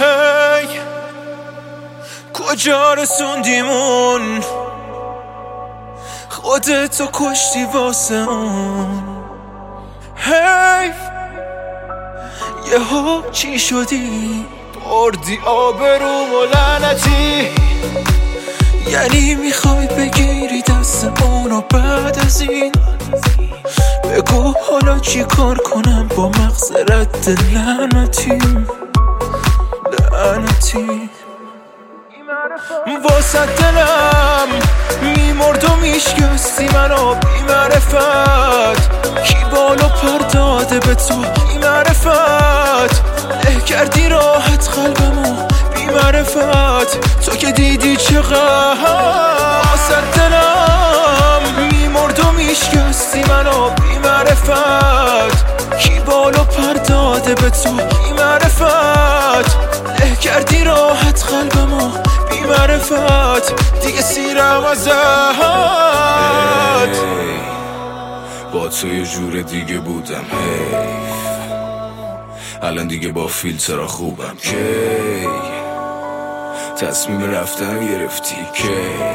هی کجا رسوندیمون، خودتو کشتی واسه اون. حیف یهو چی شدی، بردی آبروم و لعنتی. یعنی میخوای بگیری دست اونو بعد از این؟ بگو حالا چی کار کنم با مغز رد لعنتی. واسه دلم میمرد و میشکستی منو بی معرفت. کی بالو پر داده به تو بی معرفت، له کردی راحت قلبمو بی معرفت. تو که دیدی چقدر واسه دلم میمرد و میشکستی منو بی معرفت. کی بالو پر داده به تو بی معرفت، له کردی راحت قلبمو بی معرفت. دیگه سیرم ازت. با تو یه جور دیگه بودم حیف، الان دیگه با فیلترها خوبم. کی تصمیم رفتن گرفتی، کی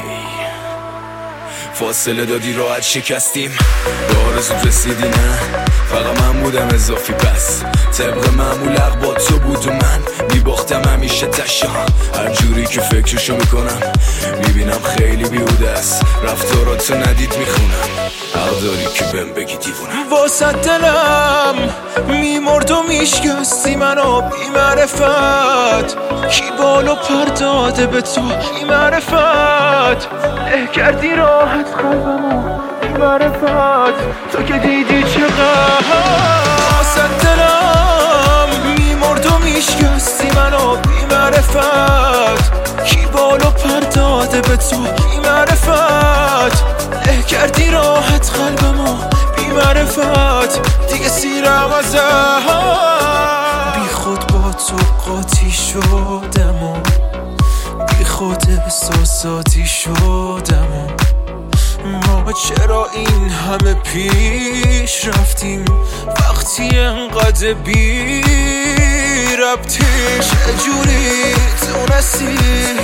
فاصله دادی راحت شکستیم. به آرزوت رسیدی نه فقط من بودم اضافی، پس طبق معمول حق با تو بود و من میباختم همیشه تشا. هر جوری که فکرشو میکنم میبینم خیلی بیهوده است، رفتاراتو ندید میخونم. حق داری که بهم بگی دیوونم. واسه دلم میمرد و میشکستی منو بی معرفت. کی بالو پر داده به تو بی معرفت، له کردی راحت قلبمو بی معرفت. تو که دیدی چقدر واسه دلم میمرد و میشکستی منو بی معرفت. کی بالو پر داده به تو بی معرفت، له کردی راحت قلبمو بی معرفت. دیگه سیرم ازت. بی خود با تو قاطی شدم و بی خود احساساتی شدم و ما چرا این همه پیش رفتیم وقتی انقدر بی ربطی. چجوری تونستی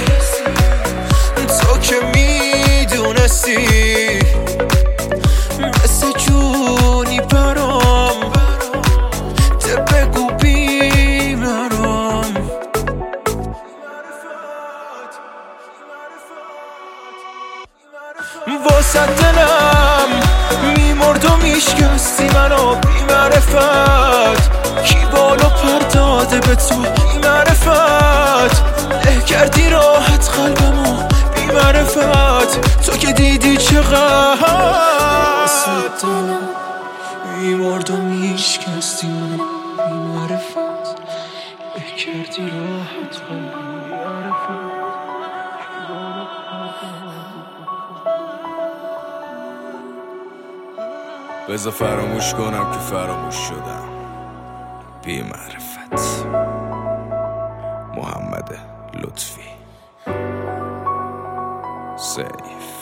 تو که میدونستی مثل جونی برام ده بگو بیمرام. واسه دلم میمرد و میشکستی منو بی معرفت. کی بالو پر داده به تو بی معرفت، له کردی راحت قلبمو بی معرفت. تو که دیدی چقدر واسه دلم میمرد و میشکستی منو بی معرفت، له کردی راحت قلبمو بی معرفت. بذار فراموش کنم که فراموش شدم. بی معرفت. محمد لطفی. سیف.